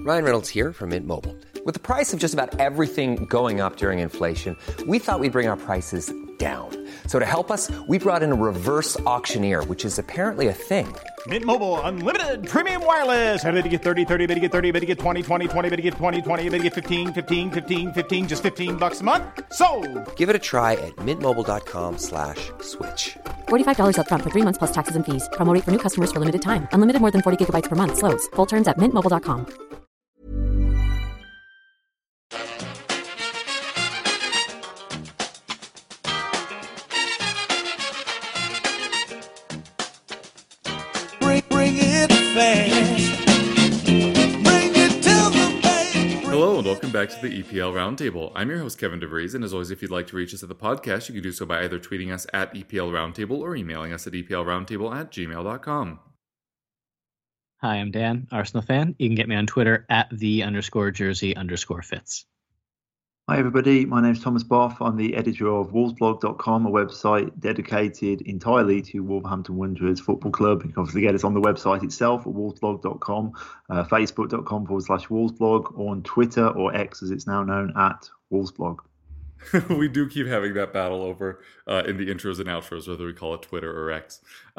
Ryan Reynolds here from Mint Mobile. With the price of just about everything going up during inflation, we thought we'd bring our prices down. So to help us, we brought in a reverse auctioneer, which is apparently a thing. Mint Mobile Unlimited Premium Wireless. How to get 30, 30, bit to get 30, bit to get 20, 20, 20, bit to get 20, 20, bit to get 15, 15, 15, 15, just $15 a month? Sold! Give it a try at mintmobile.com/switch. $45 up front for 3 months plus taxes and fees. Promo rate for new customers for limited time. Unlimited more than 40 gigabytes per month. Slows full terms at mintmobile.com. Hello and welcome back to the EPL Roundtable. I'm your host Kevin DeVries, and as always, if you'd like to reach us at the podcast, you can do so by either tweeting us at EPL Roundtable or emailing us at eplroundtable@gmail.com. Hi, I'm Dan, Arsenal fan. You can get me on Twitter at @the_jersey_fits. Hi everybody, my name's Thomas Boff. I'm the editor of wolvesblog.com, a website dedicated entirely to Wolverhampton Wanderers Football Club. You can obviously get us on the website itself at wolvesblog.com, facebook.com/wolvesblog, or on Twitter, or X as it's now known, at wolvesblog. We do keep having that battle over in the intros and outros, whether we call it Twitter or X.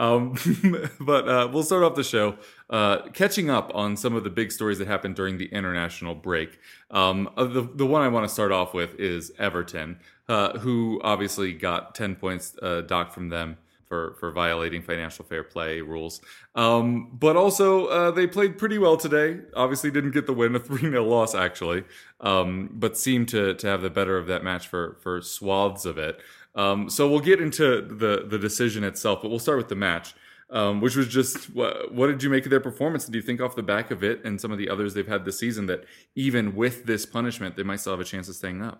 But we'll start off the show catching up on some of the big stories that happened during the international break. The one I want to start off with is Everton, who obviously got 10 points docked from them for violating financial fair play rules. But also, they played pretty well today. Obviously didn't get the win, a 3-0 loss actually, but seemed to have the better of that match for swaths of it. So we'll get into the decision itself, but we'll start with the match, which was just, what did you make of their performance? And do you think off the back of it and some of the others they've had this season that even with this punishment, they might still have a chance of staying up?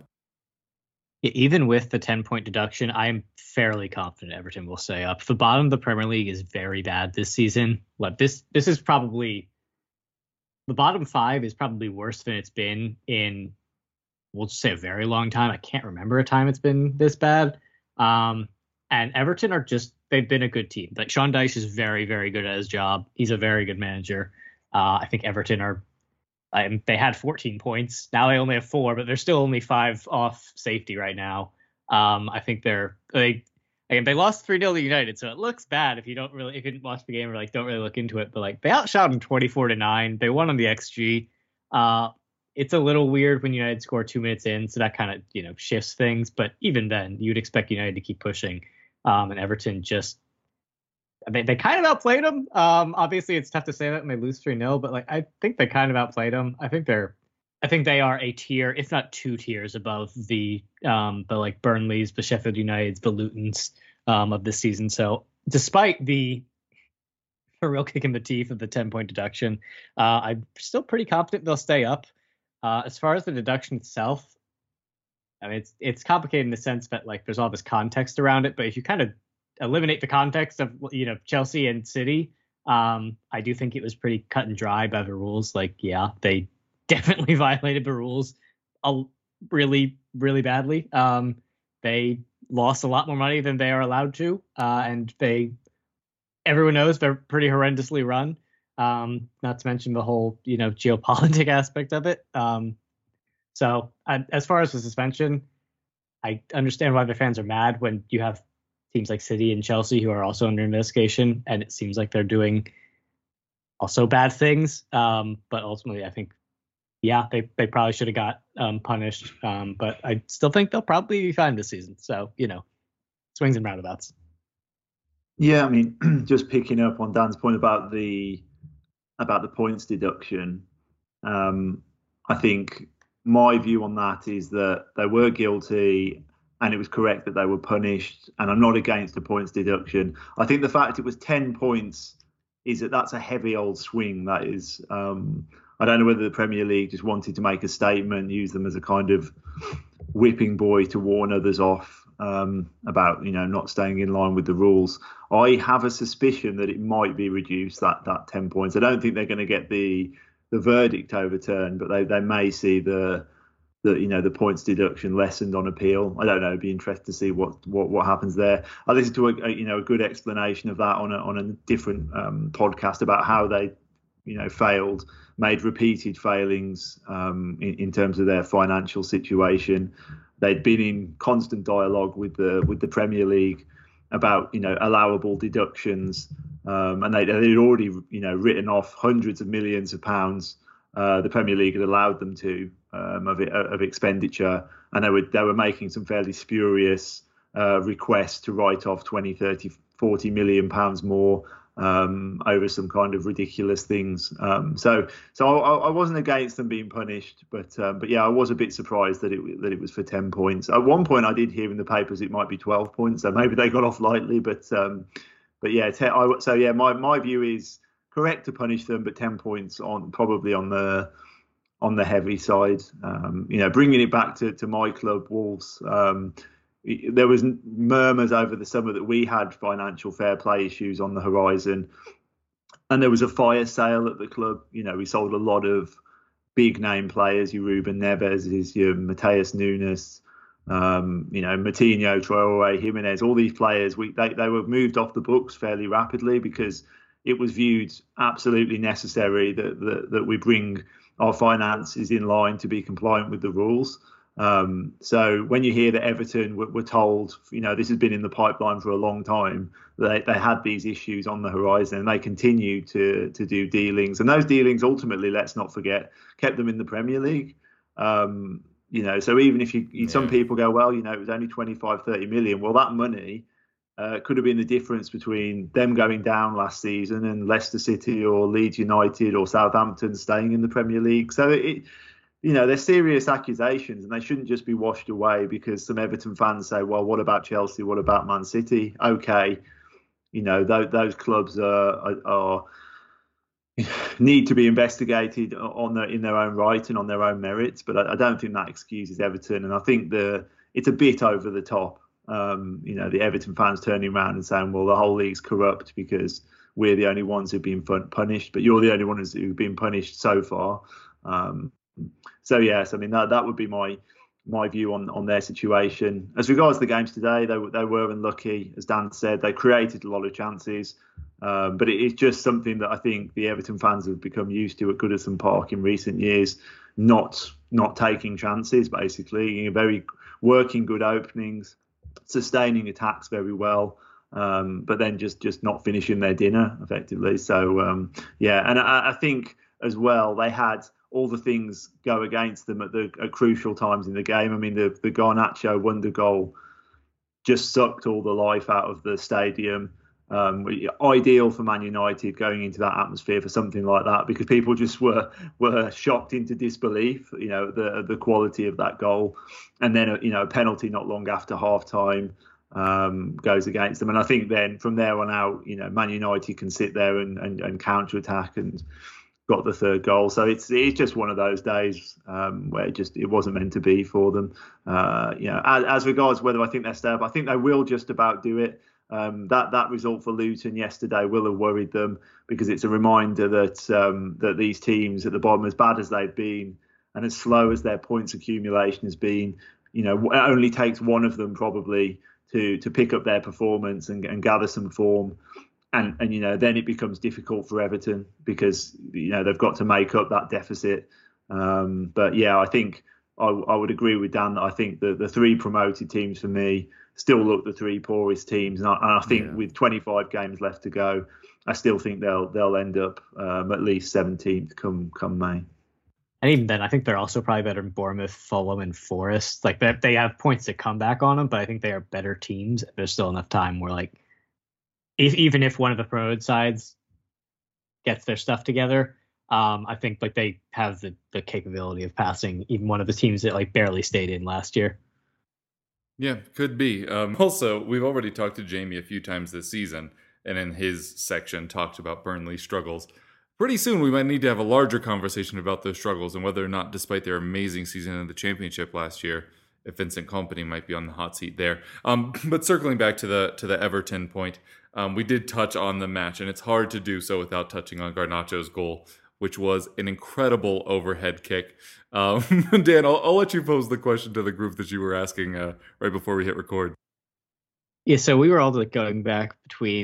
Even with the 10-point deduction, I'm fairly confident Everton will stay up. The bottom of the Premier League is very bad this season. This is probably, the bottom 5 is probably worse than it's been in, we'll just say, a very long time. I can't remember a time it's been this bad. And Everton are just, they've been a good team. Like, Sean Dyche is very, very good at his job. He's a very good manager. I think Everton are, they had 14 points. Now they only have 4, but they're still only 5 off safety right now. I think they lost 3-0 to United, so it looks bad if you didn't watch the game or don't really look into it. But they outshot them 24-9. They won on the XG. It's a little weird when United score 2 minutes in, so that kind of shifts things. But even then, you'd expect United to keep pushing. And Everton just, they kind of outplayed them. Obviously, it's tough to say that when they lose 3-0, but I think they kind of outplayed them. I think they are a tier, if not 2 tiers above the Burnleys, the Sheffield Uniteds, the Lutons of this season. So despite the real kick in the teeth of the 10-point deduction, I'm still pretty confident they'll stay up. As far as the deduction itself, I mean, it's complicated in the sense that there's all this context around it, but if you kind of eliminate the context of Chelsea and City, I do think it was pretty cut and dry by the rules. They definitely violated the rules really, really badly. They lost a lot more money than they are allowed to, and everyone knows they're pretty horrendously run. Not to mention the whole geopolitic aspect of it. So as far as the suspension, I understand why the fans are mad when you have teams like City and Chelsea who are also under investigation, and it seems like they're doing also bad things. But ultimately, I think, they probably should have got punished. But I still think they'll probably be fine this season. So, swings and roundabouts. Yeah, I mean, just picking up on Dan's point about the points deduction, I think my view on that is that they were guilty and it was correct that they were punished, and I'm not against the points deduction. I think the fact it was 10 points is that's a heavy old swing. That is, I don't know whether the Premier League just wanted to make a statement, use them as a kind of whipping boy to warn others off about not staying in line with the rules. I have a suspicion that it might be reduced, that 10 points. I don't think they're going to get the verdict overturned, but they may see the points deduction lessened on appeal. I don't know. It'd be interesting to see what happens there. I listened to a good explanation of that on a different podcast about how they failed, made repeated failings in terms of their financial situation. They'd been in constant dialogue with the Premier League about allowable deductions, and they'd already written off hundreds of millions of pounds. The Premier League had allowed them to of expenditure, and they were making some fairly spurious requests to write off 20, 30, 40 million pounds more over some kind of ridiculous things. So I wasn't against them being punished, but yeah, I was a bit surprised that it was for 10 points. At one point, I did hear in the papers it might be 12 points, so maybe they got off lightly. But yeah, my view is correct to punish them, but 10 points probably on the heavy side. Bringing it back to my club, Wolves. There was murmurs over the summer that we had financial fair play issues on the horizon, and there was a fire sale at the club. We sold a lot of big name players, your Ruben Neves, your Mateus Nunes, Matinho, Traore, Jimenez, all these players. They were moved off the books fairly rapidly because it was viewed absolutely necessary that we bring our finances in line to be compliant with the rules. So when you hear that Everton were told, this has been in the pipeline for a long time, they had these issues on the horizon, and they continue to do dealings. And those dealings ultimately, let's not forget, kept them in the Premier League. So even if some people go, well, it was only 25, 30 million. Well, that money could have been the difference between them going down last season and Leicester City or Leeds United or Southampton staying in the Premier League. So they're serious accusations, and they shouldn't just be washed away because some Everton fans say, well, what about Chelsea? What about Man City? Okay, those clubs are need to be investigated in their own right and on their own merits, but I don't think that excuses Everton, and I think it's a bit over the top. The Everton fans turning around and saying, well, the whole league's corrupt because we're the only ones who've been punished, but you're the only ones who've been punished so far. So yes, I mean that would be my view on their situation. As regards the games today, they were unlucky, as Dan said. They created a lot of chances, but it's just something that I think the Everton fans have become used to at Goodison Park in recent years, not taking chances, basically. Very working good openings, sustaining attacks very well, but then just not finishing their dinner effectively. So and I think as well they had all the things go against them at crucial times in the game. I mean, the Garnacho wonder goal just sucked all the life out of the stadium. Ideal for Man United going into that atmosphere for something like that, because people just were shocked into disbelief, the quality of that goal. And then a penalty not long after half time goes against them. And I think then from there on out, Man United can sit there and counter attack and got the third goal. So it's just one of those days where it wasn't meant to be for them. As regards whether I think they'll stay up, I think they will just about do it. That result for Luton yesterday will have worried them, because it's a reminder that these teams at the bottom, as bad as they've been and as slow as their points accumulation has been, it only takes one of them probably to pick up their performance and gather some form. And then it becomes difficult for Everton because they've got to make up that deficit. But yeah, I think I would agree with Dan that I think the three promoted teams for me still look the three poorest teams, and I think with 25 games left to go, I still think they'll end up at least 17th come May. And even then, I think they're also probably better than Bournemouth, Fulham, and Forest. Like they have points to come back on them, but I think they are better teams. There's still enough time where even if one of the promoted sides gets their stuff together, I think they have the capability of passing even one of the teams that barely stayed in last year. Yeah, could be. Also, we've already talked to Jamie a few times this season, and in his section talked about Burnley's struggles. Pretty soon we might need to have a larger conversation about those struggles and whether or not, despite their amazing season in the Championship last year, if Vincent Kompany might be on the hot seat there. But circling back to the Everton point, we did touch on the match, and it's hard to do so without touching on Garnacho's goal, which was an incredible overhead kick. Dan, I'll let you pose the question to the group that you were asking right before we hit record. Yeah, so we were all going back between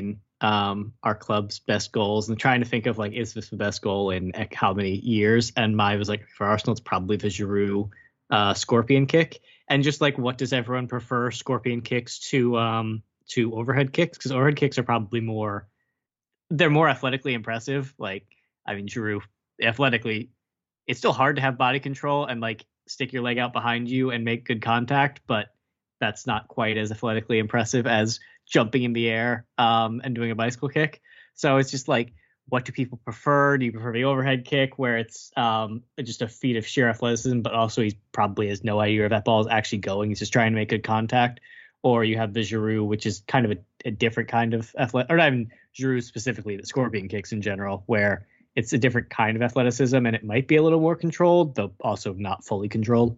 our club's best goals and trying to think of like, is this the best goal in how many years? And mine was like, for Arsenal, it's probably the Giroud scorpion kick. And just like, what does everyone prefer, scorpion kicks to overhead kicks? Because overhead kicks are probably more athletically impressive. Like, I mean, Giroud athletically, it's still hard to have body control and like stick your leg out behind you and make good contact, but that's not quite as athletically impressive as jumping in the air and doing a bicycle kick. So it's just like, what do people prefer? Do you prefer the overhead kick where it's just a feat of sheer athleticism, but also he probably has no idea where that ball is actually going. He's just trying to make good contact. Or you have the Giroud, which is kind of a different kind of athletic, or not even Giroud specifically, the scorpion kicks in general, where it's a different kind of athleticism and it might be a little more controlled, though also not fully controlled.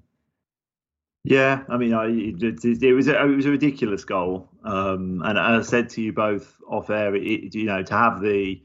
Yeah, I mean, it was a ridiculous goal, and I said to you both off air, to have the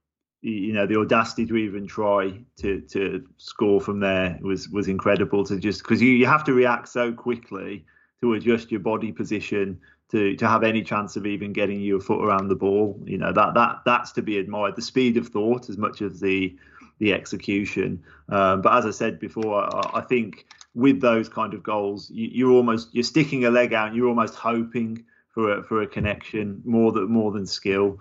audacity to even try to score from there was incredible. To just because you have to react so quickly to adjust your body position to have any chance of even getting your foot around the ball. That's to be admired. The speed of thought as much as the execution. But as I said before, I think with those kind of goals, you're sticking a leg out and you're almost hoping for a connection more than skill.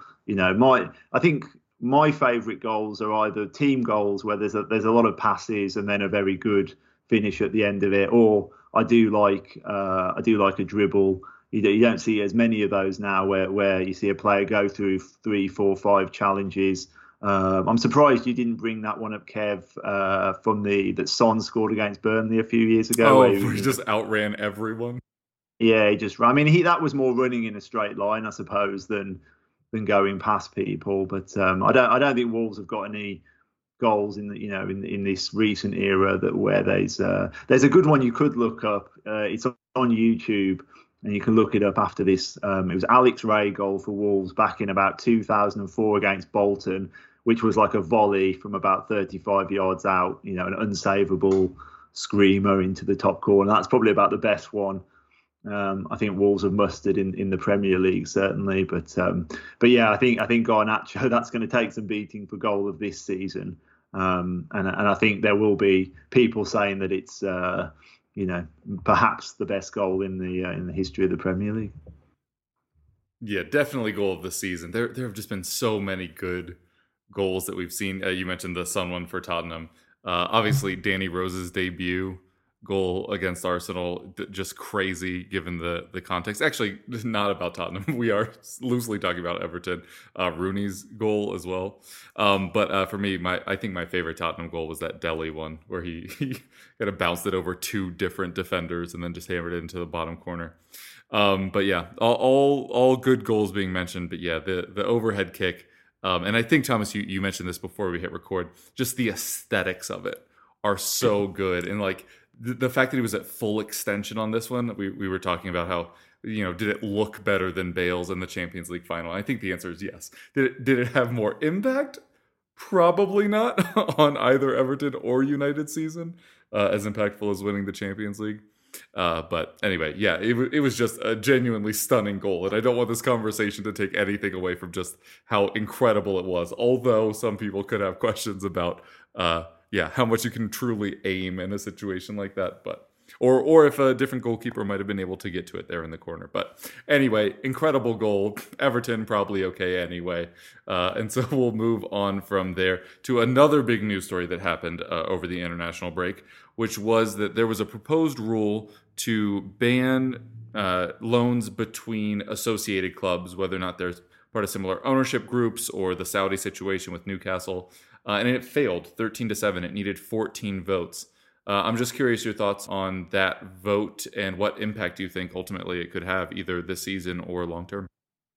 I think my favourite goals are either team goals where there's a lot of passes and then a very good finish at the end of it, or I do like a dribble. You don't see as many of those now where you see a player go through 3, 4, 5 challenges. I'm surprised you didn't bring that one up, Kev, from that Son scored against Burnley a few years ago. Oh, he just outran everyone. Yeah, he just. I mean, that was more running in a straight line, I suppose, than going past people. But I don't think Wolves have got any goals in this recent era where there's a good one you could look up. It's on YouTube. And you can look it up after this. It was Alex Ray goal for Wolves back in about 2004 against Bolton, which was like a volley from about 35 yards out, an unsavable screamer into the top corner. That's probably about the best one I think Wolves have mustered in the Premier League, certainly. But yeah, I think Garnacho, that's going to take some beating for goal of this season. And I think there will be people saying that it's perhaps the best goal in the history of the Premier League. Yeah, definitely goal of the season. There have just been so many good goals that we've seen. You mentioned the Son one for Tottenham. Obviously, Danny Rose's debut goal against Arsenal, just crazy given the context. Actually, not about Tottenham. We are loosely talking about Everton. Rooney's goal as well. But for me, I think my favorite Tottenham goal was that Dele one where he kind of bounced it over 2 different defenders and then just hammered it into the bottom corner. But yeah, all good goals being mentioned. But yeah, the overhead kick. And I think, Thomas, you mentioned this before we hit record, just the aesthetics of it are so good. And like the fact that he was at full extension on this one, we were talking about how, did it look better than Bale's in the Champions League final? I think the answer is yes. Did it have more impact? Probably not on either Everton or United season, as impactful as winning the Champions League. But anyway, yeah, it was just a genuinely stunning goal. And I don't want this conversation to take anything away from just how incredible it was. Although some people could have questions about, how much you can truly aim in a situation like that. But or if a different goalkeeper might have been able to get to it there in the corner. But anyway, incredible goal. Everton probably okay anyway. And so we'll move on from there to another big news story that happened over the international break, which was that there was a proposed rule to ban loans between associated clubs, whether or not there's part of similar ownership groups or the Saudi situation with Newcastle. And it failed 13-7. It needed 14 votes. I'm just curious your thoughts on that vote and what impact you think ultimately it could have either this season or long term.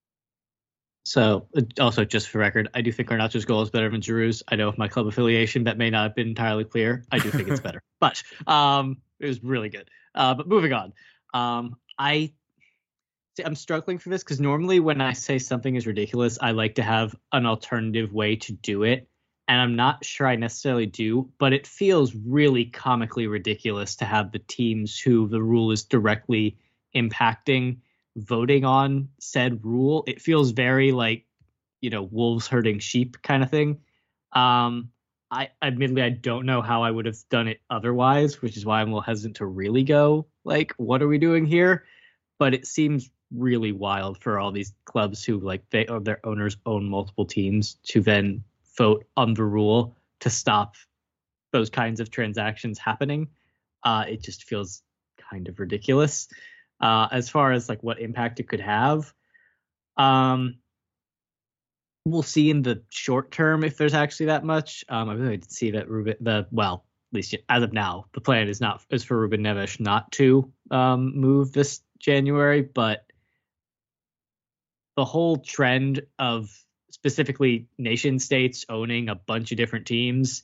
So also just for record, I do think Garnacho's goal is better than Giroud's. I know with my club affiliation that may not have been entirely clear. I do think it's better, but it was really good. But moving on, I'm struggling for this because normally when I say something is ridiculous, I like to have an alternative way to do it. And I'm not sure I necessarily do, but it feels really comically ridiculous to have the teams who the rule is directly impacting voting on said rule. It feels very like wolves herding sheep kind of thing. I admittedly I don't know how I would have done it otherwise, which is why I'm a little hesitant to really go like, what are we doing here? But it seems really wild for all these clubs who their owners own multiple teams to then vote on the rule to stop those kinds of transactions happening. It just feels kind of ridiculous. As far as like what impact it could have, we'll see in the short term if there's actually that much. I really did see that at least as of now, the plan is for Ruben Neves not to move this January, but the whole trend of specifically nation states owning a bunch of different teams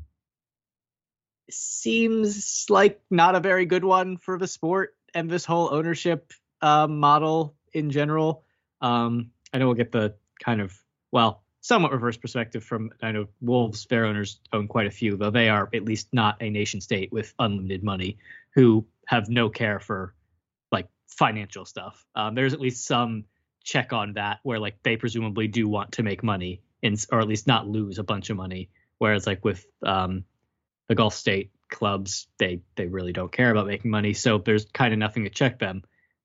seems like not a very good one for the sport and this whole ownership model in general. I know we'll get the kind of, somewhat reverse perspective from, I know Wolves, their owners own quite a few, though they are at least not a nation state with unlimited money who have no care for like financial stuff. There's at least some check on that where like they presumably do want to make money or at least not lose a bunch of money. Whereas like with the Gulf state clubs, they really don't care about making money. So there's kind of nothing to check them.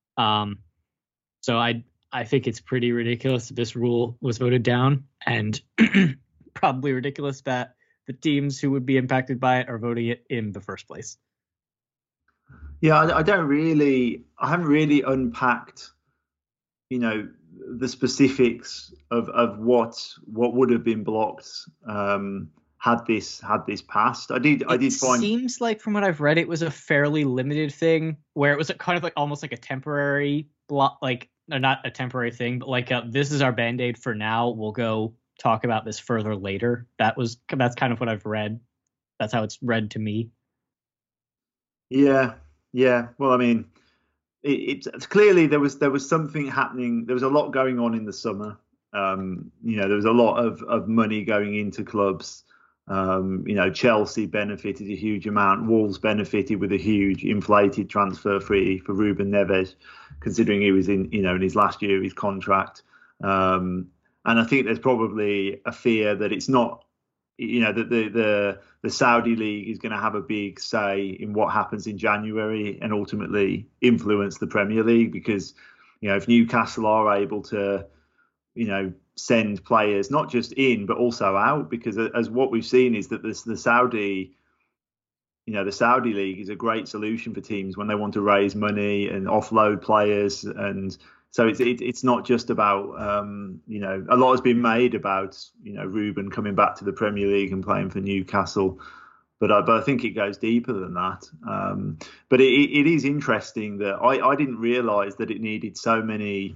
So I think it's pretty ridiculous that this rule was voted down, and probably ridiculous that the teams who would be impacted by it are voting it in the first place. Yeah, I haven't really unpacked, the specifics of what would have been blocked had this passed. I did find. It seems like from what I've read, it was a fairly limited thing where it was kind of like almost like a temporary block, like. No, not a temporary thing, but like this is our Band-Aid for now. We'll go talk about this further later. That's kind of what I've read. That's how it's read to me. Yeah. Well, I mean, it's clearly there was something happening. There was a lot going on in the summer. There was a lot of money going into clubs. Chelsea benefited a huge amount. Wolves benefited with a huge inflated transfer fee for Ruben Neves, considering he was in his last year of his contract. And I think there's probably a fear that it's not, that the Saudi League is going to have a big say in what happens in January and ultimately influence the Premier League, because, if Newcastle are able to, send players not just in but also out, because as what we've seen is that the Saudi League is a great solution for teams when they want to raise money and offload players, and so it's not just about a lot has been made about Ruben coming back to the Premier League and playing for Newcastle, but I think it goes deeper than that. But it is interesting that I didn't realise that it needed so many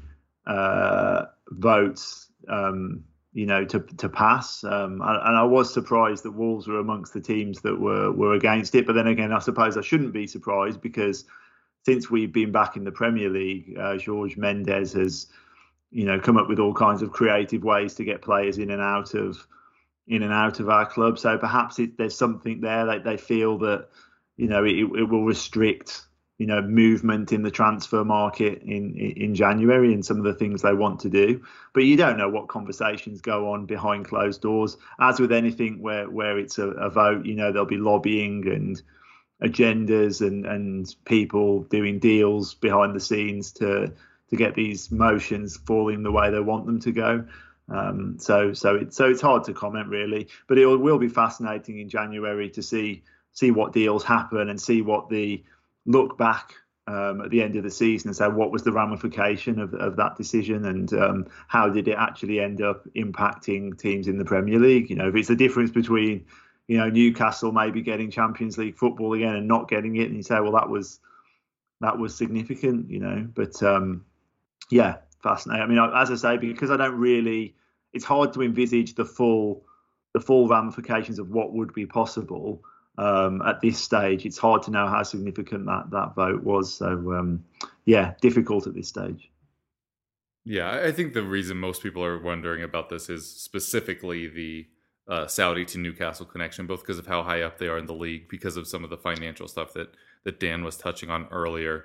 votes to pass, and I was surprised that Wolves were amongst the teams that were against it. But then again, I suppose I shouldn't be surprised, because since we've been back in the Premier League, Jorge Mendes has come up with all kinds of creative ways to get players in and out of our club. So perhaps there's something there that they feel that it will restrict movement in the transfer market in January and some of the things they want to do. But you don't know what conversations go on behind closed doors. As with anything where it's a vote, there'll be lobbying and agendas and people doing deals behind the scenes to get these motions falling the way they want them to go. So it's hard to comment really, but it will be fascinating in January to see what deals happen and see what the look back at the end of the season and say what was the ramification of that decision, and how did it actually end up impacting teams in the Premier League. If it's the difference between Newcastle maybe getting Champions League football again and not getting it, and you say, well, that was significant, but yeah, fascinating. I mean, as I say, because I don't really, it's hard to envisage the full ramifications of what would be possible. At this stage, it's hard to know how significant that vote was. So, difficult at this stage. Yeah, I think the reason most people are wondering about this is specifically the Saudi to Newcastle connection, both because of how high up they are in the league, because of some of the financial stuff that Dan was touching on earlier.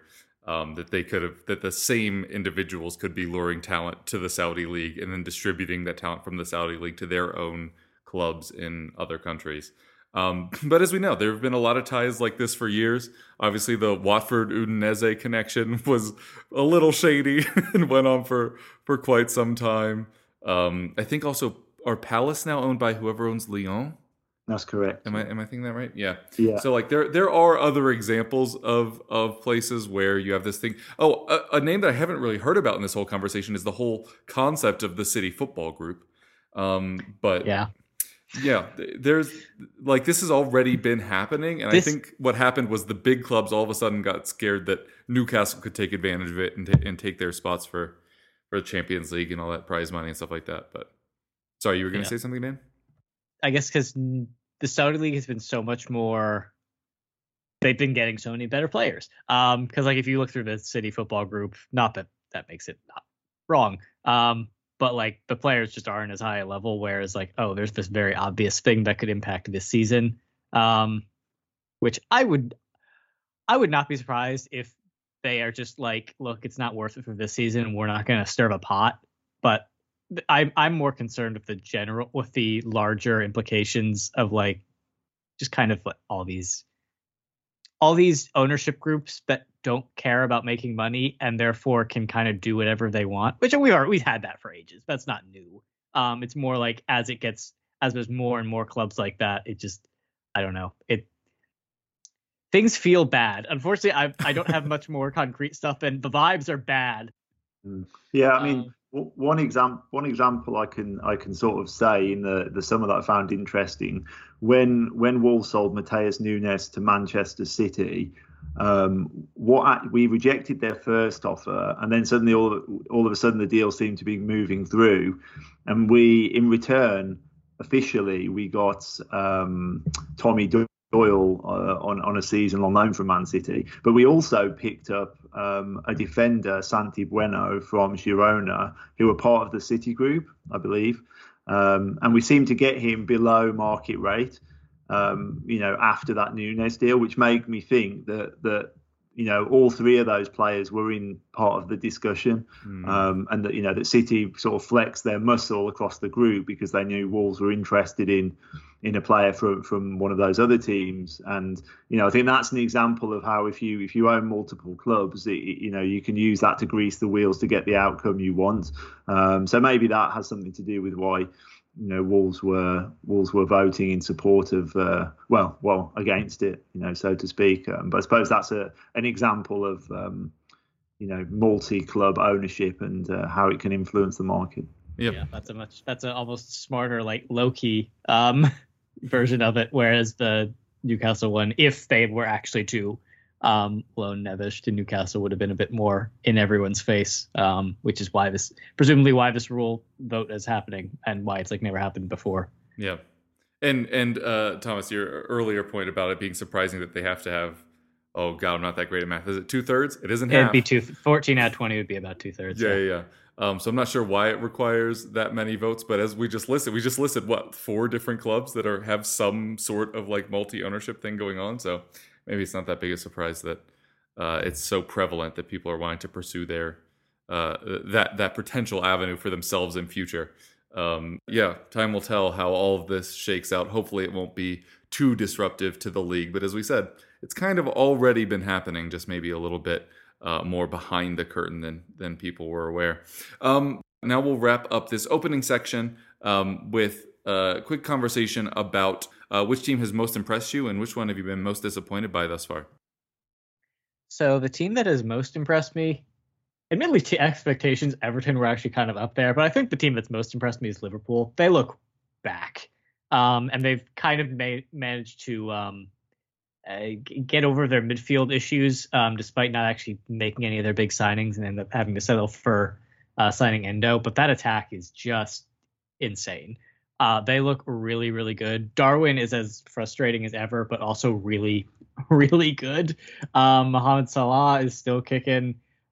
that the same individuals could be luring talent to the Saudi league and then distributing that talent from the Saudi league to their own clubs in other countries. But as we know, there have been a lot of ties like this for years. Obviously, the Watford Udinese connection was a little shady and went on for quite some time. I think also, are Palace now owned by whoever owns Lyon? That's correct. Am I thinking that right? Yeah. Yeah. So like there are other examples of places where you have this thing. Oh, a name that I haven't really heard about in this whole conversation is the whole concept of the City Football Group. But yeah, there's like this has already been happening, and I think what happened was the big clubs all of a sudden got scared that Newcastle could take advantage of it and take their spots for the Champions League and all that prize money and stuff like that. But sorry, you were going to say something, man? I guess because the Saudi League has been so much more. They've been getting so many better players. Because like if you look through the City Football Group, not that makes it not wrong. But like the players just aren't as high a level. Whereas like, oh, there's this very obvious thing that could impact this season. Which I would not be surprised if they are just like, look, it's not worth it for this season. We're not going to stir a pot. But I'm more concerned with the larger implications of like just kind of like all these ownership groups that don't care about making money and therefore can kind of do whatever they want, which we've had that for ages. That's not new. It's more like as there's more and more clubs like that, it just, I don't know. Things feel bad. Unfortunately, I don't have much more concrete stuff, and the vibes are bad. Yeah, I mean, one example I can sort of say in the summer that I found interesting, when Wolves sold Mateus Nunes to Manchester City, we rejected their first offer, and then suddenly all of a sudden the deal seemed to be moving through, and we in return officially we got Tommy Doyle on a season on loan from Man City, but we also picked up a defender, Santi Bueno from Girona, who were part of the City group, I believe, and we seemed to get him below market rate, after that Nunes deal, which made me think that all three of those players were in part of the discussion, and that that City sort of flexed their muscle across the group because they knew Wolves were interested in a player from one of those other teams. And I think that's an example of how if you own multiple clubs, you can use that to grease the wheels to get the outcome you want. So maybe that has something to do with why Wolves were voting in support of against it, so to speak. But I suppose that's an example of multi-club ownership and how it can influence the market. Yep. Yeah, that's an almost smarter, like low-key version of it. Whereas the Newcastle one, if they were actually to loan Neves to Newcastle, would have been a bit more in everyone's face, which is presumably why this rule vote is happening and why it's like never happened before. Yeah. And Thomas, your earlier point about it being surprising that they have to have, oh God, I'm not that great at math. Is it 2/3? It isn't half. It'd be 14 out of 20 would be about 2/3. Yeah. So I'm not sure why it requires that many votes, but as we just listed what, 4 different clubs that have some sort of like multi-ownership thing going on. So maybe it's not that big a surprise that it's so prevalent that people are wanting to pursue their that potential avenue for themselves in future. Time will tell how all of this shakes out. Hopefully it won't be too disruptive to the league. But as we said, it's kind of already been happening, just maybe a little bit more behind the curtain than people were aware. Now we'll wrap up this opening section with a quick conversation about which team has most impressed you and which one have you been most disappointed by thus far? So the team that has most impressed me, admittedly to expectations, Everton were actually kind of up there, but I think the team that's most impressed me is Liverpool. They look back, and they've kind of managed to get over their midfield issues, despite not actually making any of their big signings and end up having to settle for signing Endo. But that attack is just insane. They look really, really good. Darwin is as frustrating as ever, but also really, really good. Mohamed Salah is still kicking.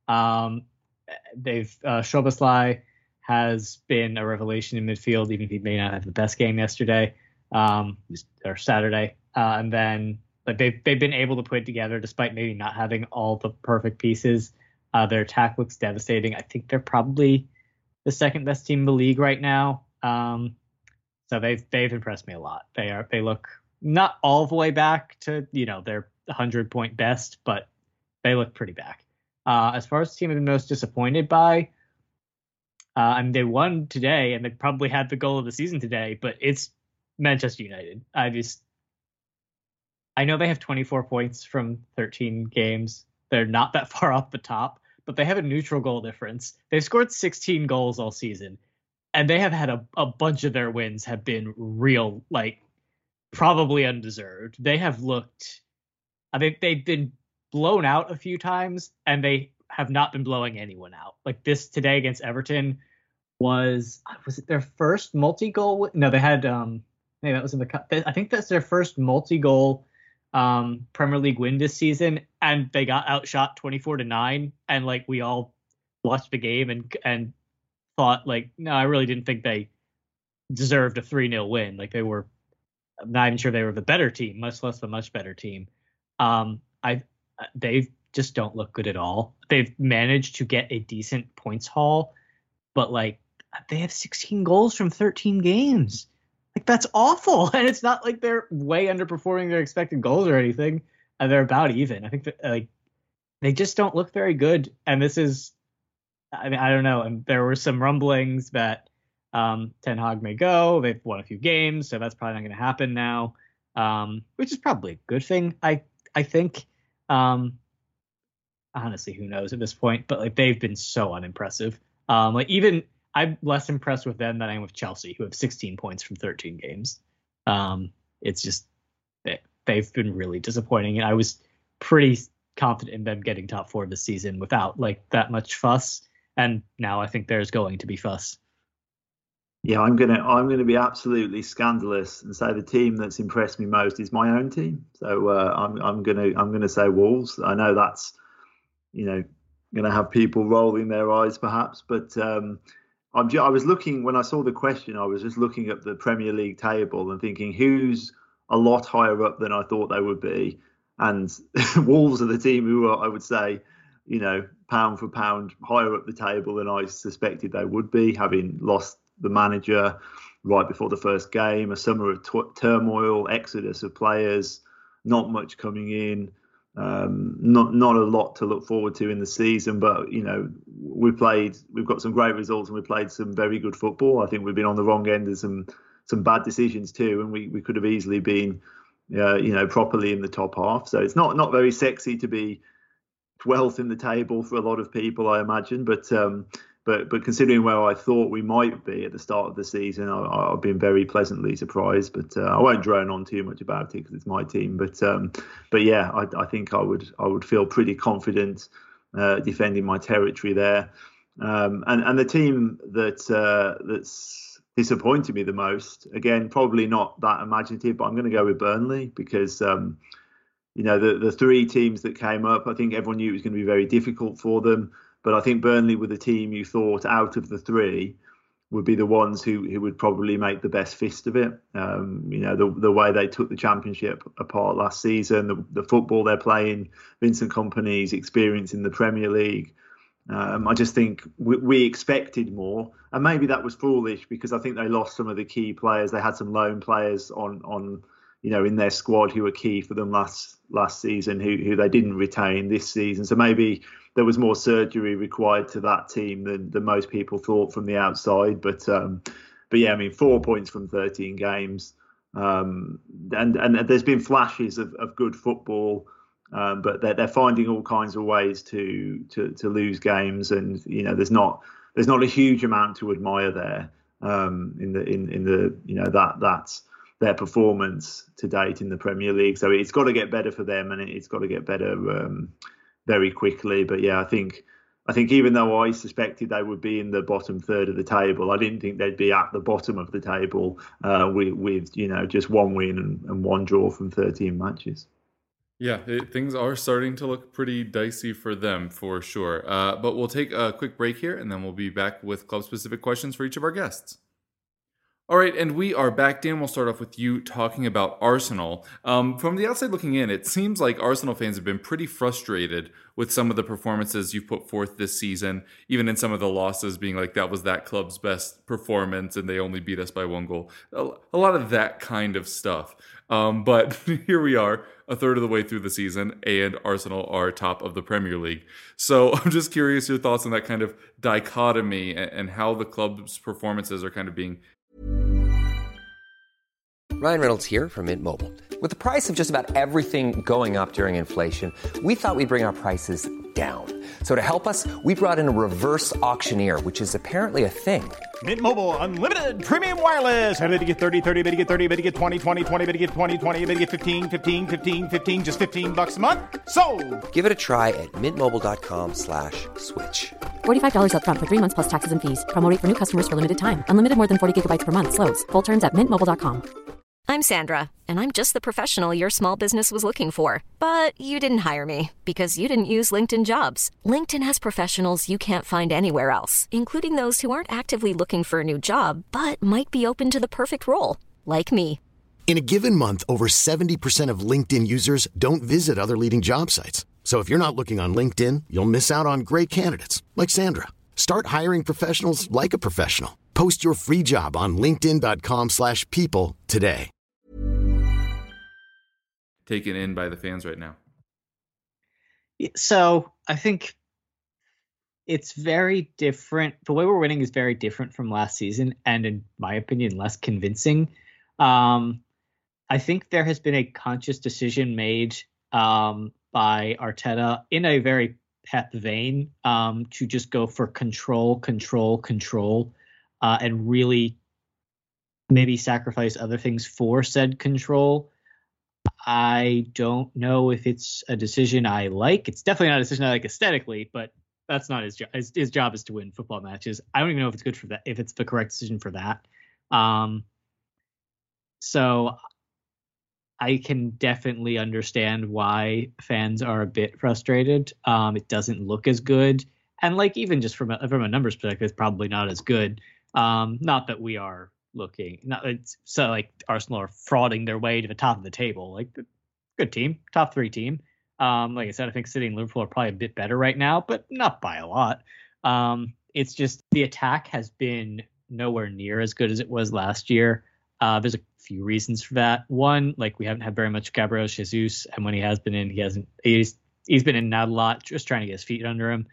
Szoboszlai has been a revelation in midfield, even if he may not have the best game yesterday, or Saturday. And then Like they've been able to put it together despite maybe not having all the perfect pieces. Their attack looks devastating. I think they're probably the second best team in the league right now. So they've impressed me a lot. They look not all the way back to their 100-point best, but they look pretty back. As far as the team I've been most disappointed by, I mean, they won today and they probably had the goal of the season today, but it's Manchester United. I know they have 24 points from 13 games. They're not that far off the top, but they have a neutral goal difference. They've scored 16 goals all season, and they have had a bunch of their wins have been real, like probably undeserved. They have looked, I mean, they've been blown out a few times, and they have not been blowing anyone out. Like this today against Everton was it their first multi-goal? No, they had maybe that was in the cup. I think that's their first multi-goal Premier League win this season, and they got outshot 24-9, and like we all watched the game and thought like, no, I really didn't think they deserved a 3-0 win. Like I'm not even sure they were the better team, much less a much better team. They just don't look good at all. They've managed to get a decent points haul, but like they have 16 goals from 13 games. Like that's awful. And it's not like they're way underperforming their expected goals or anything. They're about even. I think that like they just don't look very good. And this is, I mean, I don't know. And there were some rumblings that Ten Hag may go. They've won a few games, so that's probably not going to happen now, which is probably a good thing. I think. Honestly, who knows at this point? But like they've been so unimpressive. Like even I'm less impressed with them than I am with Chelsea, who have 16 points from 13 games. It's just they've been really disappointing, and I was pretty confident in them getting top 4 this season without like that much fuss. And now I think there's going to be fuss. Yeah, I'm gonna be absolutely scandalous and say the team that's impressed me most is my own team. So I'm gonna say Wolves. I know that's gonna have people rolling their eyes perhaps, but I was looking when I saw the question. I was just looking at the Premier League table and thinking who's a lot higher up than I thought they would be, and Wolves are the team who are, I would say, pound for pound higher up the table than I suspected they would be, having lost the manager right before the first game, a summer of turmoil, exodus of players, not much coming in, not a lot to look forward to in the season. But we've got some great results and we played some very good football. I think we've been on the wrong end of some bad decisions too, and we could have easily been properly in the top half. So it's not very sexy to be 12th in the table for a lot of people, I imagine, but considering where I thought we might be at the start of the season, I've been very pleasantly surprised. But I won't drone on too much about it because it's my team. But yeah, I think I would feel pretty confident defending my territory there. And the team that's disappointed me the most, again, probably not that imaginative, but I'm going to go with Burnley because the 3 teams that came up, I think everyone knew it was going to be very difficult for them. But I think Burnley were the team you thought out of the 3 would be the ones who would probably make the best fist of it. The way they took the Championship apart last season, the football they're playing, Vincent Kompany's experience in the Premier League. I just think we expected more, and maybe that was foolish because I think they lost some of the key players. They had some loan players on in their squad who were key for them last season, who they didn't retain this season. So maybe there was more surgery required to that team than most people thought from the outside. But yeah, I mean, 4 points from 13 games, and there's been flashes of good football, but they're finding all kinds of ways to lose games, and there's not a huge amount to admire there that's their performance to date in the Premier League. So it's got to get better for them, and it's got to get better very quickly. But yeah, I think even though I suspected they would be in the bottom third of the table, I didn't think they'd be at the bottom of the table with just 1 win and 1 draw from 13 matches. Yeah, things are starting to look pretty dicey for them for sure. But we'll take a quick break here, and then we'll be back with club-specific questions for each of our guests. All right, and we are back. Dan, we'll start off with you talking about Arsenal. From the outside looking in, it seems like Arsenal fans have been pretty frustrated with some of the performances you've put forth this season, even in some of the losses being like that was that club's best performance and they only beat us by 1 goal. A lot of that kind of stuff. But here we are, a third of the way through the season, and Arsenal are top of the Premier League. So I'm just curious your thoughts on that kind of dichotomy and how the club's performances are kind of being. Ryan Reynolds here from Mint Mobile. With the price of just about everything going up during inflation, we thought we'd bring our prices down. So to help us, we brought in a reverse auctioneer, which is apparently a thing. Mint Mobile Unlimited Premium Wireless. How to get 30, 30, bit to get 30, bit to get 20, 20, 20, bit to get 20, 20, bit to get 15, 15, 15, 15, just $15 a month? Sold! Give it a try at mintmobile.com/switch. $45 up front for 3 months plus taxes and fees. Promo rate for new customers for limited time. Unlimited more than 40 gigabytes per month. Slows full terms at mintmobile.com. I'm Sandra, and I'm just the professional your small business was looking for. But you didn't hire me because you didn't use LinkedIn Jobs. LinkedIn has professionals you can't find anywhere else, including those who aren't actively looking for a new job, but might be open to the perfect role, like me. In a given month, over 70% of LinkedIn users don't visit other leading job sites. So if you're not looking on LinkedIn, you'll miss out on great candidates like Sandra. Start hiring professionals like a professional. Post your free job on linkedin.com/people today. Taken in by the fans right now? So I think it's very different. The way we're winning is very different from last season, and in my opinion, less convincing. I think there has been a conscious decision made by Arteta in a very Pep vein to just go for control, and really maybe sacrifice other things for said control. I don't know if it's a decision I like. It's definitely not a decision I like aesthetically, but that's not his job. His job is to win football matches. I don't even know if it's good for that, if it's the correct decision for that. So I can definitely understand why fans are a bit frustrated. It doesn't look as good. And like, even just from a numbers perspective, it's probably not as good. Not that we are looking, so like Arsenal are frauding their way to the top of the table. Like, good team, top 3 team. Like I said, I think City and Liverpool are probably a bit better right now, but not by a lot. It's just the attack has been nowhere near as good as it was last year. There's a few reasons for that. One, like, we haven't had very much Gabriel Jesus, and when he has been in, he's been in and out a lot, just trying to get his feet under him.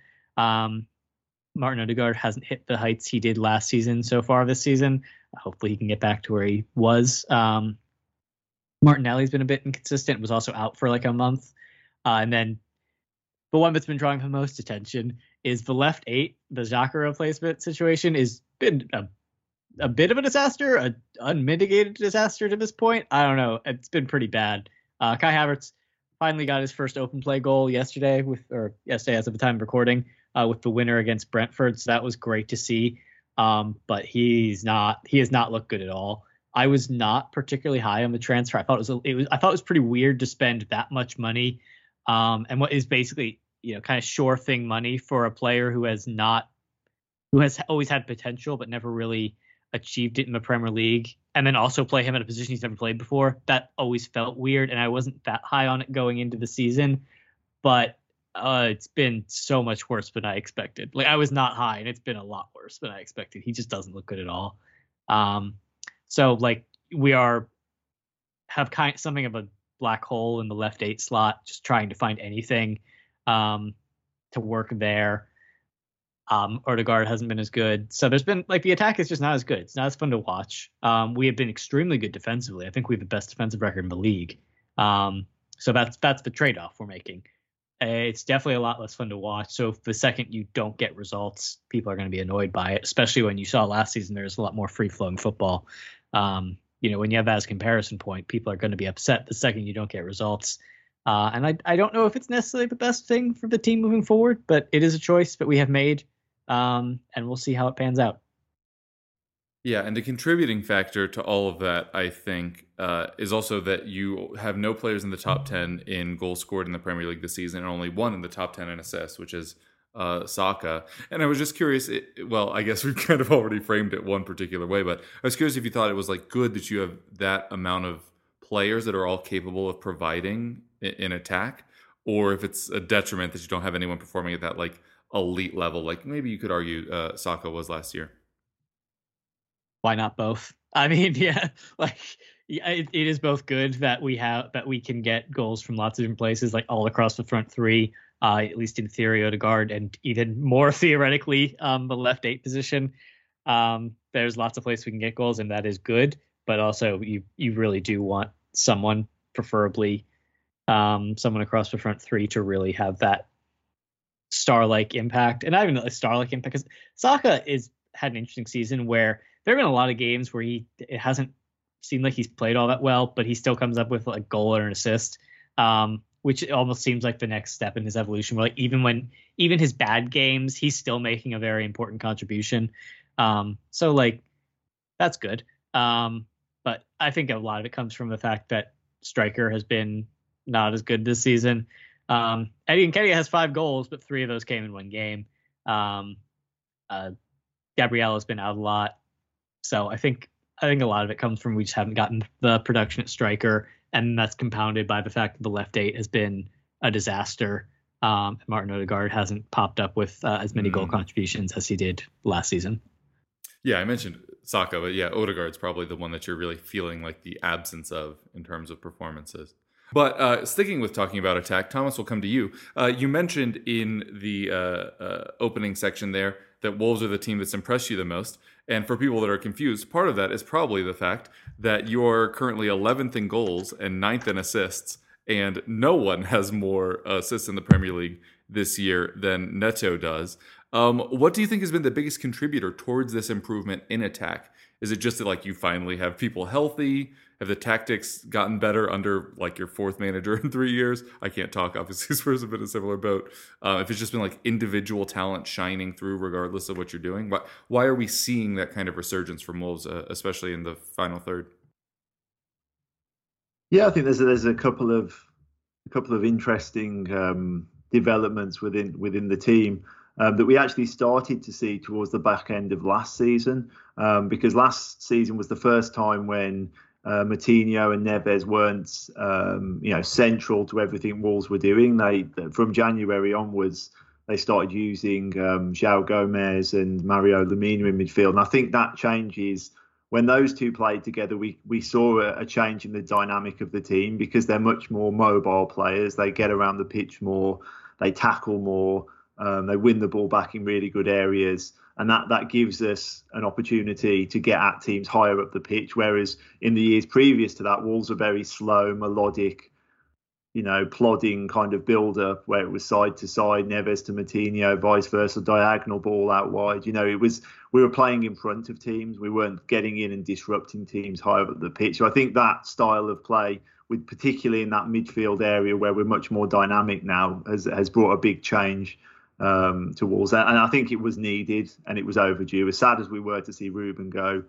Martin Odegaard hasn't hit the heights he did last season so far this season. Hopefully he can get back to where he was. Martinelli's been a bit inconsistent, was also out for like a month. And then the one that's been drawing the most attention is the left 8. The Xhaka replacement situation has been a bit of a disaster, an unmitigated disaster to this point. I don't know. It's been pretty bad. Kai Havertz finally got his first open play goal yesterday yesterday as of the time of recording, with the winner against Brentford. So that was great to see. But he has not looked good at all. I was not particularly high on the transfer. I thought it was pretty weird to spend that much money, and what is basically, kind of sure thing money for a player who has always had potential but never really achieved it in the Premier League, and then also play him at a position he's never played before. That always felt weird, and I wasn't that high on it going into the season, but it's been so much worse than I expected. Like, I was not high, and it's been a lot worse than I expected. He just doesn't look good at all. So like, we have something of a black hole in the left 8 slot, just trying to find anything to work there. Odegaard hasn't been as good. So there's been, like, the attack is just not as good. It's not as fun to watch. We have been extremely good defensively. I think we have the best defensive record in the league. So that's the trade-off we're making. It's definitely a lot less fun to watch. So if the second you don't get results, people are going to be annoyed by it, especially when you saw last season there's a lot more free-flowing football. When you have that as a comparison point, people are going to be upset the second you don't get results. And I don't know if it's necessarily the best thing for the team moving forward, but it is a choice that we have made, and we'll see how it pans out. Yeah, and the contributing factor to all of that, I think, is also that you have no players in the top 10 in goals scored in the Premier League this season, and only one in the top 10 in assists, which is Saka. And I was just curious, well, I guess we've kind of already framed it one particular way, but I was curious if you thought it was like good that you have that amount of players that are all capable of providing in attack, or if it's a detriment that you don't have anyone performing at that like elite level, like maybe you could argue Saka was last year. Why not both? I mean, yeah, like it is both good that we can get goals from lots of different places, like all across the front three, at least in theory, Odegaard, and even more theoretically, the left 8 position. There's lots of places we can get goals, and that is good. But also, you really do want someone, preferably someone across the front three, to really have that star-like impact. And not even a star-like impact, because Saka had an interesting season where there have been a lot of games where it hasn't seemed like he's played all that well, but he still comes up with a goal or an assist, which almost seems like the next step in his evolution. Where like even his bad games, he's still making a very important contribution. So like that's good. But I think a lot of it comes from the fact that striker has been not as good this season. Eddie Nketiah has 5 goals, but 3 of those came in one game. Gabriel has been out a lot. So I think a lot of it comes from we just haven't gotten the production at striker, and that's compounded by the fact that the left 8 has been a disaster. Martin Odegaard hasn't popped up with as many goal contributions as he did last season. Yeah, I mentioned Saka, but yeah, Odegaard's probably the one that you're really feeling like the absence of in terms of performances. But sticking with talking about attack, Thomas, will come to you. You mentioned in the opening section there that Wolves are the team that's impressed you the most. And for people that are confused, part of that is probably the fact that you're currently 11th in goals and 9th in assists, and no one has more assists in the Premier League this year than Neto does. What do you think has been the biggest contributor towards this improvement in attack? Is it just that like you finally have people healthy? Have the tactics gotten better under like your 4th manager in 3 years? I can't talk, obviously. Spurs have been a similar boat. If it's just been like individual talent shining through regardless of what you're doing, why are we seeing that kind of resurgence from Wolves, especially in the final third? Yeah, I think there's a couple of interesting developments within the team. That we actually started to see towards the back end of last season, because last season was the first time when Moutinho and Neves weren't, central to everything Wolves were doing. From January onwards, they started using João Gomez and Mario Lemina in midfield, and I think that changes when those two played together. We saw a change in the dynamic of the team because they're much more mobile players. They get around the pitch more, they tackle more. They win the ball back in really good areas, and that gives us an opportunity to get at teams higher up the pitch. Whereas in the years previous to that, Wolves are very slow, melodic, plodding kind of build-up where it was side to side, Neves to Moutinho, vice versa, diagonal ball out wide. We were playing in front of teams. We weren't getting in and disrupting teams higher up the pitch. So I think that style of play, particularly in that midfield area where we're much more dynamic now, has brought a big change to Wolves, and I think it was needed and it was overdue. As sad as we were to see Ruben go,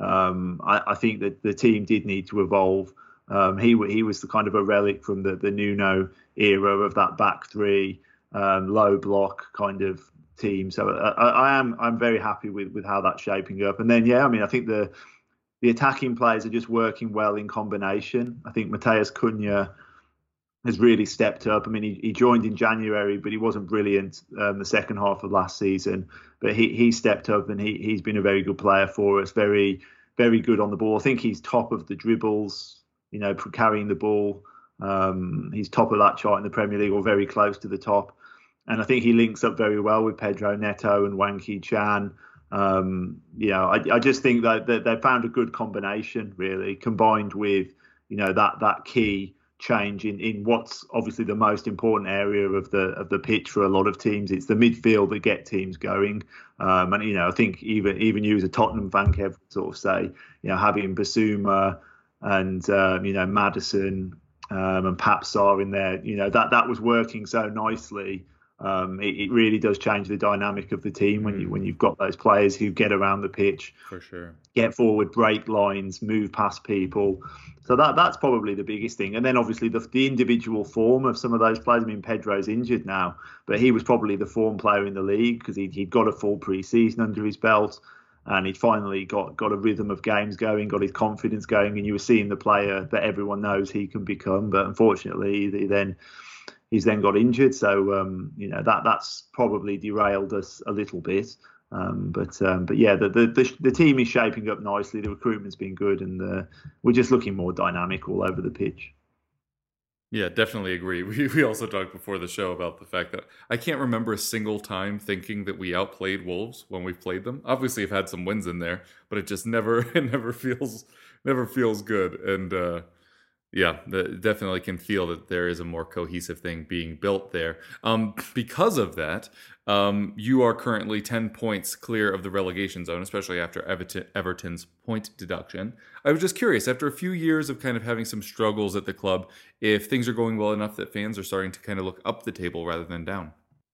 I think that the team did need to evolve. He was the kind of a relic from the Nuno era of that back three, low block kind of team. So I'm very happy with how that's shaping up. And then I think the attacking players are just working well in combination. I think Matheus Cunha has really stepped up. I mean, he joined in January, but he wasn't brilliant the second half of last season. But he stepped up, and he's been a very good player for us. Very, very good on the ball. I think he's top of the dribbles, for carrying the ball. He's top of that chart in the Premier League, or very close to the top. And I think he links up very well with Pedro Neto and Wang Hee-chan. I just think that they found a good combination, really, combined with, that key change in what's obviously the most important area of the pitch for a lot of teams. It's the midfield that get teams going. And I think even you as a Tottenham fan, Kev, sort of say, having Basuma and Maddison and Pape Sarr in there, that was working so nicely. It really does change the dynamic of the team when you've got those players who get around the pitch, for sure, get forward, break lines, move past people. So that's probably the biggest thing. And then obviously the individual form of some of those players. I mean, Pedro's injured now, but he was probably the form player in the league because he'd got a full pre-season under his belt. And he'd finally got a rhythm of games going, got his confidence going, and you were seeing the player that everyone knows he can become. But unfortunately, he's then got injured, so that's probably derailed us a little bit. But yeah, the team is shaping up nicely. The recruitment's been good, and we're just looking more dynamic all over the pitch. Yeah, definitely agree. We also talked before the show about the fact that I can't remember a single time thinking that we outplayed Wolves when we've played them. Obviously, I've had some wins in there, but it just never feels good. And yeah, definitely can feel that there is a more cohesive thing being built there. Because of that, you are currently 10 points clear of the relegation zone, especially after Everton's point deduction. I was just curious, after a few years of kind of having some struggles at the club, if things are going well enough that fans are starting to kind of look up the table rather than down.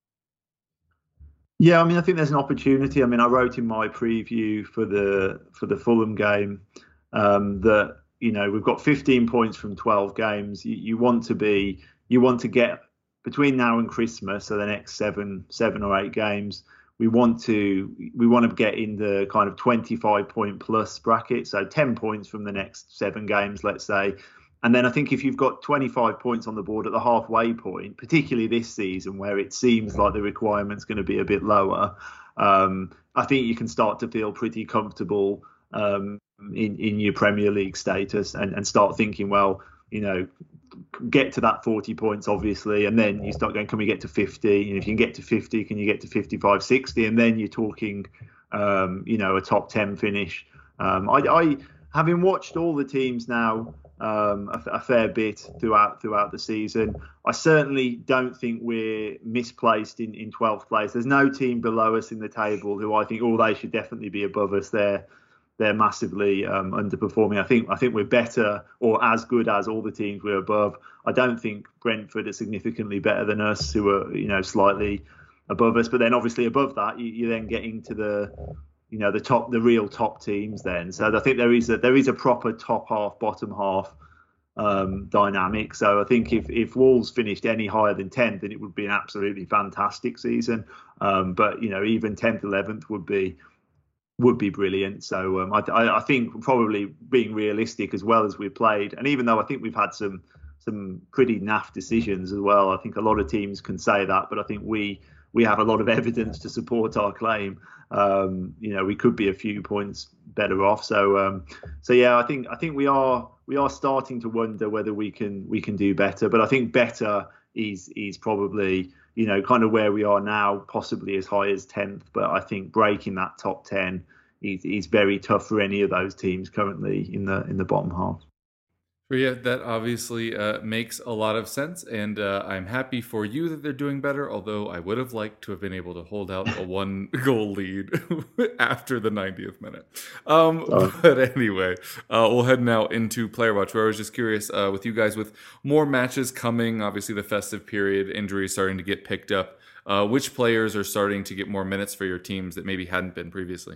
Yeah, I mean, I think there's an opportunity. I mean, I wrote in my preview for the Fulham game that, we've got 15 points from 12 games. You want to get between now and Christmas, so the next seven or 8 games, we want to get in the kind of 25 point plus bracket. So 10 points from the next 7 games, let's say. And then I think if you've got 25 points on the board at the halfway point, particularly this season where it seems like the requirement's going to be a bit lower, I think you can start to feel pretty comfortable in your Premier League status and start thinking, well, get to that 40 points, obviously, and then you start going, can we get to 50? And if you can get to 50, can you get to 55, 60? And then you're talking, a top 10 finish. I having watched all the teams now a fair bit throughout the season, I certainly don't think we're misplaced in 12th place. There's no team below us in the table who I think, they should definitely be above us. They're massively underperforming. I think we're better or as good as all the teams we're above. I don't think Brentford are significantly better than us, who are slightly above us. But then obviously above that, you then get into the real top teams then. So I think there is a proper top half, bottom half dynamic. So I think if Wolves finished any higher than 10th, then it would be an absolutely fantastic season. But even 10th, 11th would be brilliant. So I think probably being realistic as well as we've played, and even though I think we've had some pretty naff decisions as well, I think a lot of teams can say that, but I think we have a lot of evidence to support our claim. We could be a few points better off. So yeah, I think we are starting to wonder whether we can do better. But I think better is probably kind of where we are now, possibly as high as 10th. But I think breaking that top 10 is very tough for any of those teams currently in the bottom half. Yeah, that obviously makes a lot of sense, and I'm happy for you that they're doing better, although I would have liked to have been able to hold out a 1-goal lead after the 90th minute. But anyway, we'll head now into Player Watch, where I was just curious, with you guys, with more matches coming, obviously the festive period, injuries starting to get picked up, which players are starting to get more minutes for your teams that maybe hadn't been previously?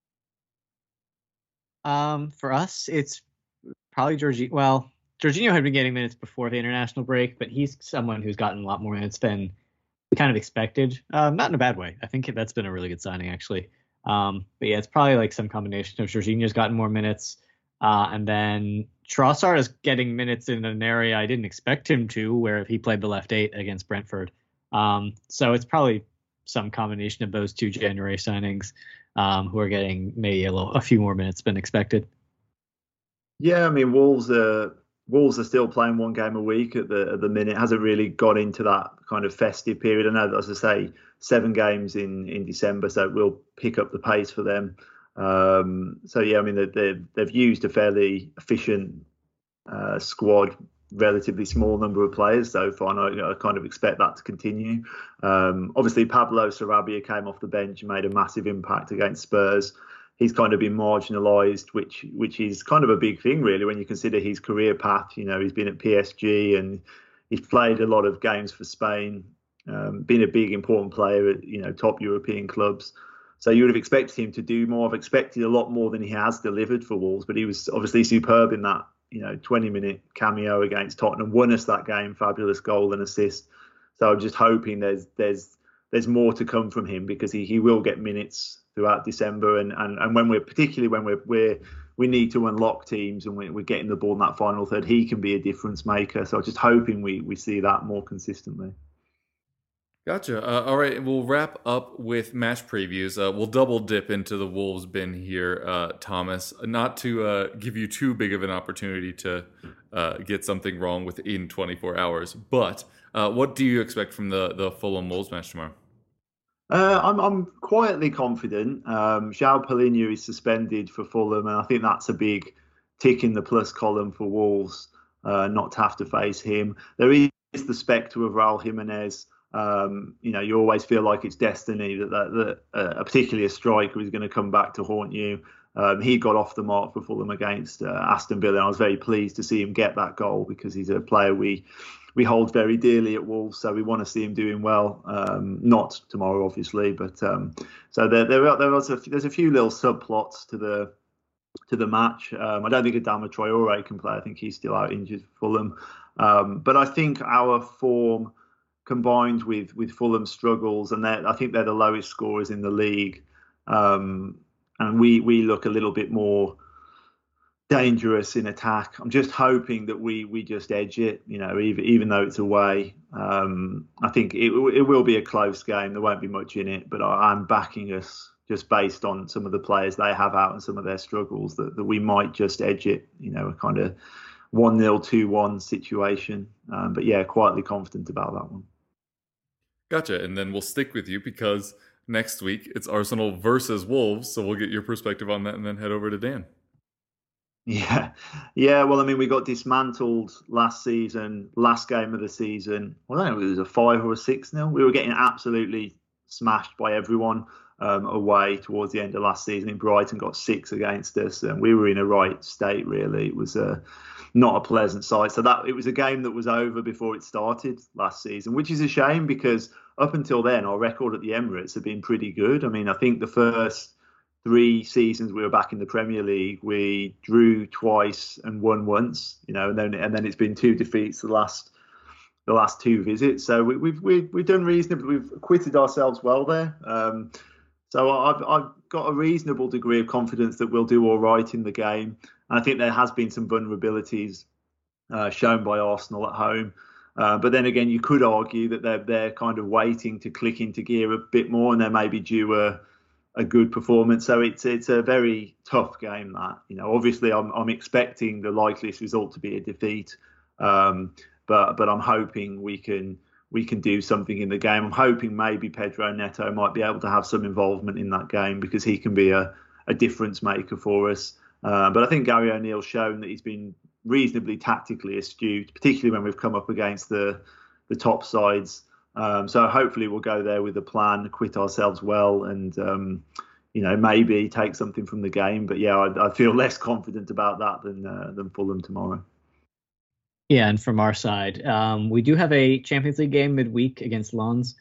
For us, it's probably Jorginho. Well, Jorginho had been getting minutes before the international break, but he's someone who's gotten a lot more minutes than we kind of expected. Not in a bad way. I think that's been a really good signing, actually. But yeah, it's probably like some combination of Jorginho's gotten more minutes, and then Trossard is getting minutes in an area I didn't expect him to, where he played the left 8 against Brentford. So it's probably some combination of those two January signings who are getting maybe a few more minutes than expected. Yeah, I mean, Wolves are still playing one game a week at the minute. It hasn't really got into that kind of festive period. I know that, as I say, 7 games in December, so it will pick up the pace for them. So yeah, I mean, they've used a fairly efficient squad, relatively small number of players so far, and I kind of expect that to continue. Obviously, Pablo Sarabia came off the bench and made a massive impact against Spurs. He's kind of been marginalised, which is kind of a big thing, really, when you consider his career path. He's been at PSG and he's played a lot of games for Spain been a big important player at top European clubs. So you would have expected him to do more. I've expected a lot more than he has delivered for Wolves, but he was obviously superb in that 20-minute cameo against Tottenham, won us that game, fabulous goal and assist. So I'm just hoping there's more to come from him, because he will get minutes throughout December, and when we need to unlock teams and we're getting the ball in that final third, he can be a difference maker. So I'm just hoping we see that more consistently. Gotcha. All right, we'll wrap up with match previews. We'll double dip into the Wolves bin here, Thomas. Not to give you too big of an opportunity to get something wrong within 24 hours, but what do you expect from the Fulham Wolves match tomorrow? I'm quietly confident. João Palhinha is suspended for Fulham, and I think that's a big tick in the plus column for Wolves, not to have to face him. There is the spectre of Raul Jimenez. You always feel like it's destiny that particularly a striker is going to come back to haunt you. He got off the mark for Fulham against Aston Villa, and I was very pleased to see him get that goal, because he's a player we hold very dearly at Wolves, so we want to see him doing well. Not tomorrow, obviously, but so there's a few little subplots to the match. I don't think Adama Traore can play. I think he's still out injured for Fulham. But I think our form, combined with Fulham's struggles, and I think they're the lowest scorers in the league, and we look a little bit more dangerous in attack. I'm just hoping that we just edge it, even though it's away. I think it will be a close game. There won't be much in it, but I'm backing us just based on some of the players they have out and some of their struggles, that we might just edge it, a kind of 1-0, 2-1 situation. But yeah, quietly confident about that one. Gotcha. And then we'll stick with you, because next week it's Arsenal versus Wolves. So we'll get your perspective on that and then head over to Dan. Yeah. Well, I mean, we got dismantled last season, last game of the season. Well, I don't know, it was a 5 or a 6-0. We were getting absolutely smashed by everyone away towards the end of last season. Brighton got 6 against us, and we were in a right state, really. It was not a pleasant sight. So it was a game that was over before it started last season, which is a shame, because up until then, our record at the Emirates had been pretty good. I mean, I think the first 3 seasons we were back in the Premier League, we drew twice and won once, and then it's been 2 defeats the last 2 visits. So we've done reasonably. We've acquitted ourselves well there. So I've got a reasonable degree of confidence that we'll do all right in the game. And I think there has been some vulnerabilities shown by Arsenal at home. But then again, you could argue that they're kind of waiting to click into gear a bit more, and they may be due a good performance. So it's a very tough game, that. Obviously I'm expecting the likeliest result to be a defeat. But I'm hoping we can do something in the game. I'm hoping maybe Pedro Neto might be able to have some involvement in that game, because he can be a difference maker for us. But I think Gary O'Neill's shown that he's been reasonably tactically astute, particularly when we've come up against the top sides. So hopefully we'll go there with a plan, acquit ourselves well, and maybe take something from the game. But yeah, I feel less confident about that than Fulham tomorrow. Yeah, and from our side, we do have a Champions League game midweek against Lens,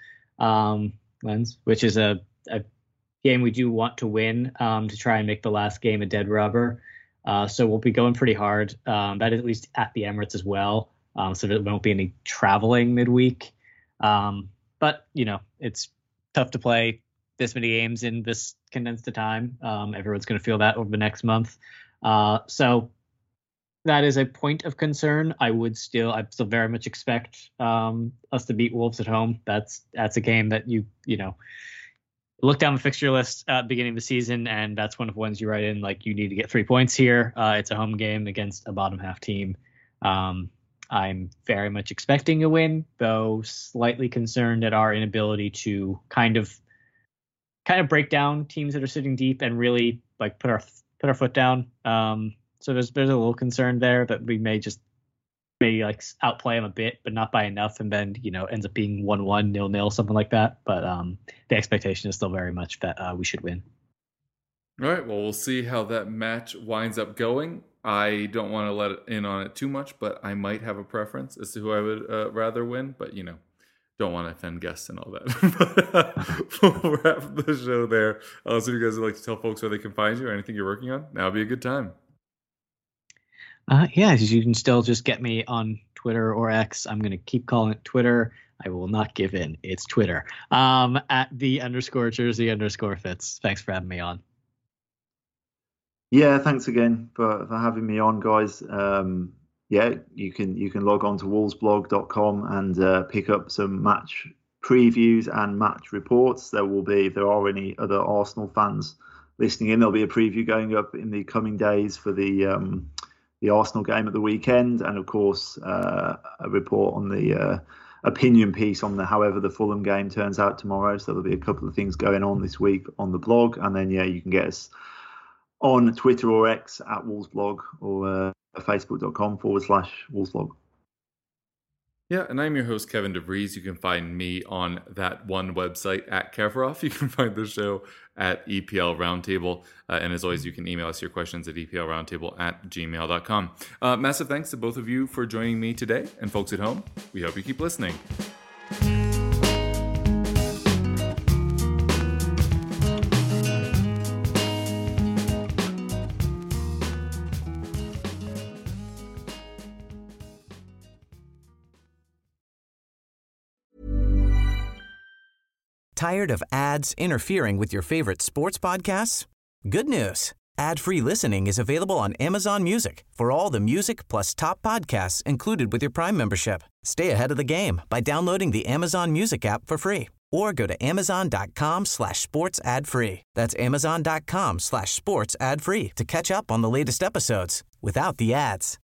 which is a game we do want to win to try and make the last game a dead rubber. So we'll be going pretty hard. That is at least at the Emirates as well. So there won't be any traveling midweek. But, it's tough to play this many games in this condensed time. Everyone's going to feel that over the next month. So that is a point of concern. I still very much expect us to beat Wolves at home. That's a game that you look down the fixture list at the beginning of the season, and that's one of the ones you write in like, you need to get 3 points here. It's a home game against a bottom half team. I'm very much expecting a win, though slightly concerned at our inability to kind of break down teams that are sitting deep and really like put our foot down. So there's a little concern there that we may like outplay them a bit, but not by enough, and then ends up being 1-1, 0-0, something like that. But the expectation is still very much that we should win. All right, well, we'll see how that match winds up going. I don't want to let in on it too much, but I might have a preference as to who I would rather win. But Don't want to offend guests and all that. But we'll wrap the show there. So if you guys would like to tell folks where they can find you or anything you're working on, now would be a good time. Yeah, you can still just get me on Twitter or X. I'm going to keep calling it Twitter. I will not give in. It's Twitter. At @the_Jersey_Fitz. Thanks for having me on. Yeah, thanks again for having me on, guys. Yeah, you can log on to wolvesblog.com and pick up some match previews and match reports. There will be, if there are any other Arsenal fans listening in, there'll be a preview going up in the coming days for the Arsenal game at the weekend, and of course a report on the opinion piece on however the Fulham game turns out tomorrow. So there'll be a couple of things going on this week on the blog, and then you can get us on Twitter or X at wolvesblog or facebook.com/wolvesblog. Yeah, and I'm your host, Kevin DeVries. You can find me on that one website at Kafarov. You can find the show at EPL Roundtable. And as always, you can email us your questions at eplroundtable@gmail.com. Massive thanks to both of you for joining me today. And folks at home, we hope you keep listening. Tired of ads interfering with your favorite sports podcasts? Good news. Ad-free listening is available on Amazon Music for all the music plus top podcasts included with your Prime membership. Stay ahead of the game by downloading the Amazon Music app for free or go to amazon.com/sports ad free. That's amazon.com/sports ad free to catch up on the latest episodes without the ads.